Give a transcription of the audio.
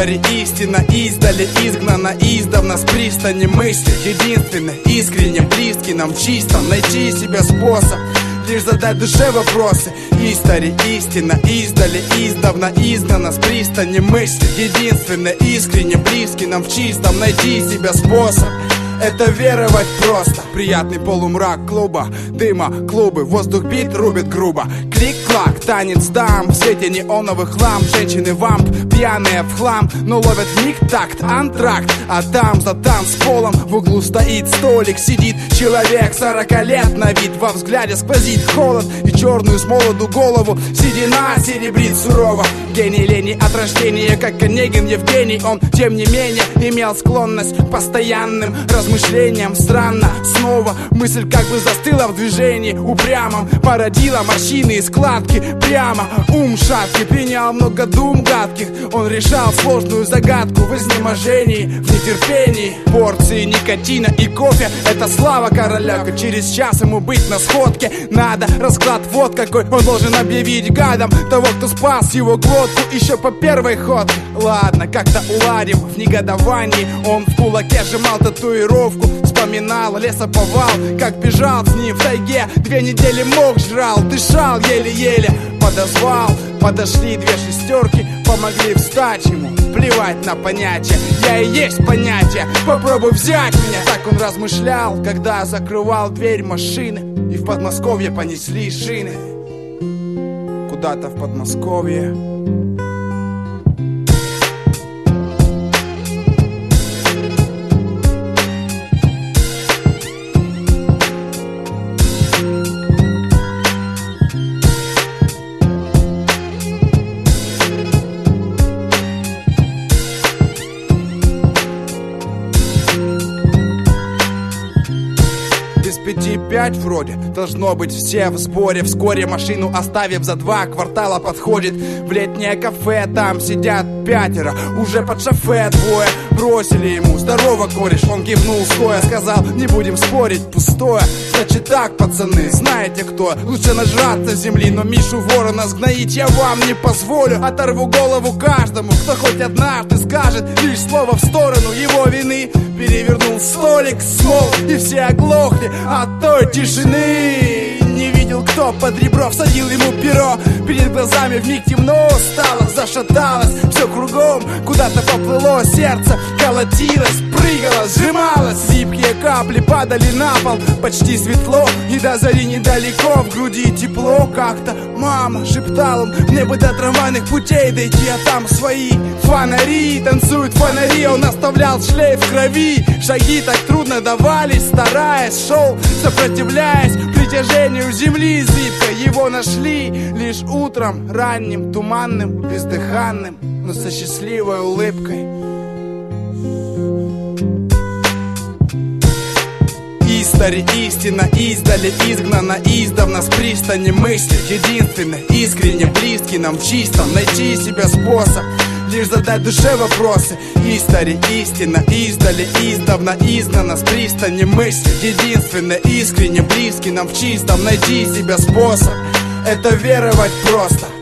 Истори истина издали изгнана издавна с пристани мысли. Единственный, искренне близкий нам чистом найти себе способ лишь задать душе вопросы. Истори истина издали издавна изгнана с пристани мысли. Единственный, искренне близкий нам в чистом найти себе способ. Это веровать просто. Приятный полумрак клуба, дыма, клубы, воздух бит рубит грубо. Клик-клак, танец дам, в свете неоновых ламп. Женщины вамп, пьяные в хлам, но ловят миг такт, антракт. А там за танцполом в углу стоит столик. Сидит человек 40 лет на вид, во взгляде сквозит холод и черную с молоду голову седина серебрит сурово. Гений лени от рождения, как Онегин Евгений. Он, тем не менее, имел склонность к постоянным размышлениям. Странно, снова мысль как бы застыла в движении упрямом, породила морщины и складки прямо. Ум шаткий принял много дум гадких. Он решал сложную загадку в изнеможении, в нетерпении. Порции никотина и кофе — это слава короля. Через час ему быть на сходке надо. Расклад вот какой, он должен объявить гадом того, кто спас его глотку еще по первой ходке. Ладно, как-то уладим в негодовании. Он в кулаке сжимал татуировку, вспоминал лесоповал, как бежал с ним в тайге. 2 недели мох жрал, дышал еле-еле. Подозвал, подошли 2 шестерки, помогли встать ему. Плевать на понятия, я и есть понятие. Попробуй взять меня. Так он размышлял, когда закрывал дверь машины. И в Подмосковье понесли шины. Куда-то в Подмосковье. Без 5:05 вроде должно быть все в сборе. Вскоре машину оставив за 2 квартала подходит в летнее кафе. Там сидят 5, уже под шофе 2. Бросили ему: здорово, кореш. Он кивнул стоя, сказал: не будем спорить, пустое. Значит так, пацаны, знаете кто? Лучше нажраться земли, но Мишу Ворона сгноить я вам не позволю. Оторву голову каждому, кто хоть однажды скажет лишь слово в сторону его вины. Перевернул столик, смолк, и все оглохли от той тишины. Не видел, кто под ребро всадил ему перо. Перед глазами вмиг темно стало, зашаталось все кругом. Куда-то поплыло сердце, колотилось, прыгало, сжималось. Липкие капли падали на пол, почти светло, и до зари недалеко. В груди тепло как-то. Мама шептала: мне бы до трамвайных путей дойти, а там свои фонари. Танцуют фонари, он оставлял шлейф в крови. Шаги так трудно давались, стараясь, шел, сопротивляясь притяжению земли зыбкой. Его нашли лишь утром, ранним, туманным, бездыханным, но со счастливой улыбкой. Истори истина издали изгнана издавна с пристани мысли. Единственный, искренне близкий нам в чистом найти себе способ лишь задать душе вопросы. Истори истина издали издавна изгнана с пристани мысли. Единственный, искренне близкий нам в чистом найти себе способ. Это веровать просто.